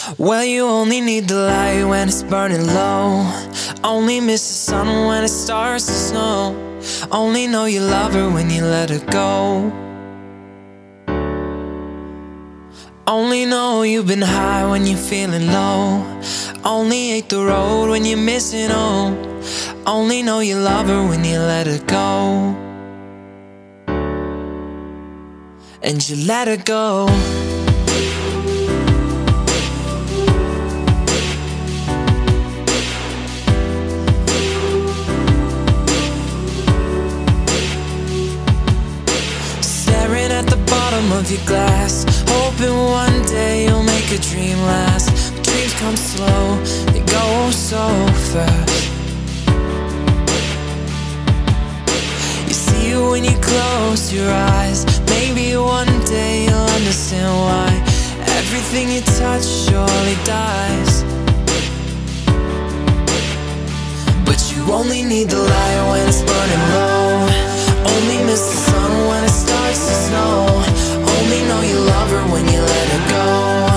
Well, you only need the light when it's burning low. Only miss the sun when it starts to snow. Only know you love her when you let her go. Only know you've been high when you're feeling low. Only hate the road when you're missing home. Only know you love her when you let her go. And you let her go. Staring at the bottom of your glass, hoping one day you'll make a dream last. But dreams come slow, they go so fast. You see it when you close your eyes. Maybe one day you'll understand why everything you touch surely dies. But you only need the light when it's burning low. Only miss the sun when it starts to snow. Only know you love her when you let her go.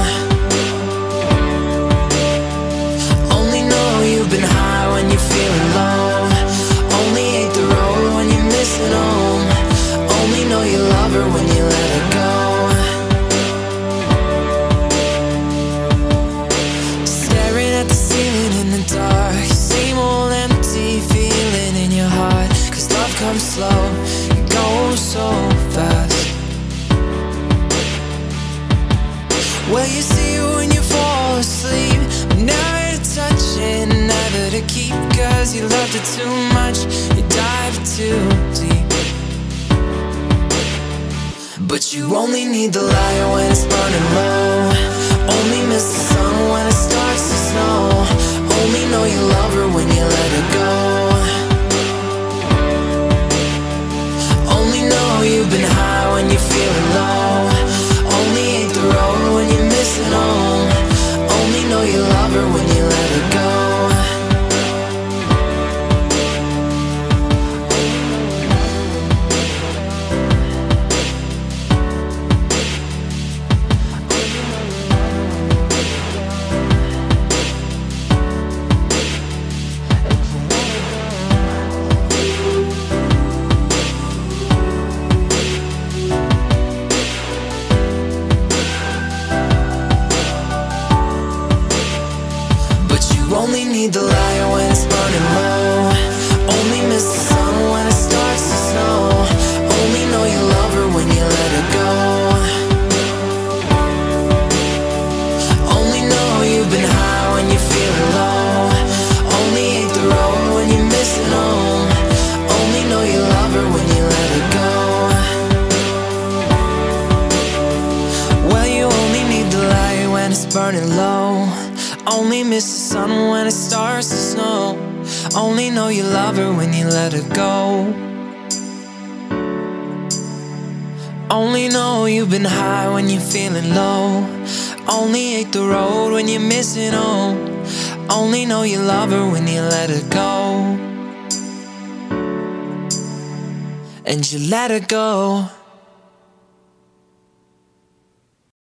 Only know you've been high when you're feeling low. Only hate the road when you're missing home. Only know you love her when you let her go. Staring at the ceiling in the dark, same old empty feeling in your heart. Cause love comes slow, it goes so fast. Well, you see it when you fall asleep, but never to touch it, never to keep. Cause you loved it too much, you dive too deep. But you only need the light when it's burning low. Only miss the sun when it starts to snow. Only know you love her when you let her go. Only know you've been high when you're feeling low. Only hate the road when you're missing home. Only know you love her when you let her go. Only need the light when it's burning low. Only miss the sun when it starts to snow. Only know you love her when you let her go. Only know you've been high when you're feeling low. Only hate the road when you're missing home. Only know you love her when you let her go. Well, you only need the light when it's burning low. Only miss the sun when it starts to snow. Only know you love her when you let her go. Only know you've been high when you're feeling low. Only hate the road when you're missing home. Only know you love her when you let her go. And you let her go.